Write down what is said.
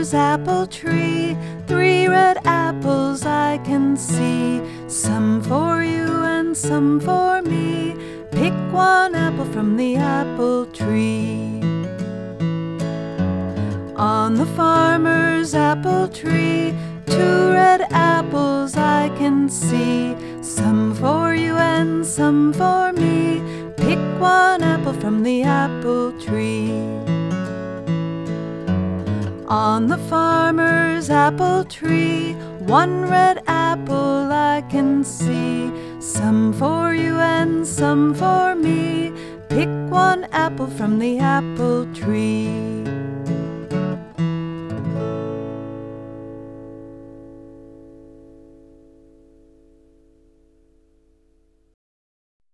farmer's apple tree. 3 red apples I can see, some for you and some for me. Pick 1 apple from the apple tree. On the farmer's apple tree, 2 red apples I can see, some for you and some for me. Pick 1 apple from the apple tree. On the farmer's apple tree, 1 red apple I can see, some for you and some for me. Pick 1 apple from the apple tree.